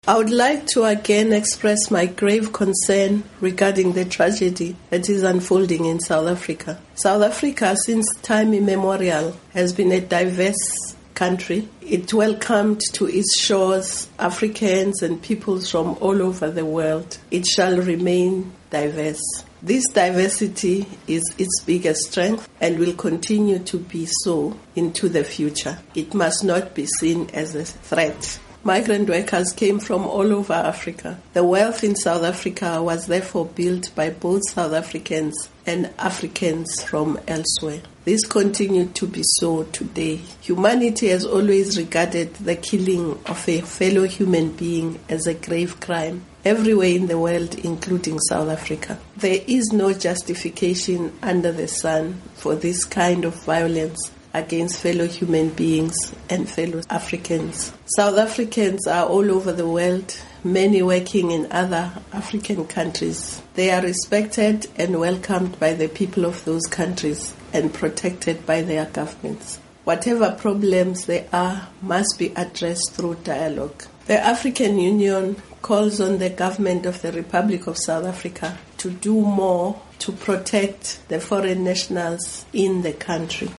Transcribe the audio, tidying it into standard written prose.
I would like to again express my grave concern regarding the tragedy that is unfolding in South Africa. South Africa, since time immemorial, has been a diverse country. It welcomed to its shores Africans and peoples from all over the world. It shall remain diverse. This diversity is its biggest strength and will continue to be so into the future. It must not be seen as a threat. Migrant workers came from all over Africa. The wealth in South Africa was therefore built by both South Africans and Africans from elsewhere. This continued to be so today. Humanity has always regarded the killing of a fellow human being as a grave crime everywhere in the world, including South Africa. There is no justification under the sun for this kind of violence against fellow human beings and fellow Africans. South Africans are all over the world, many working in other African countries. They are respected and welcomed by the people of those countries and protected by their governments. Whatever problems there are must be addressed through dialogue. The African Union calls on the government of the Republic of South Africa to do more to protect the foreign nationals in the country.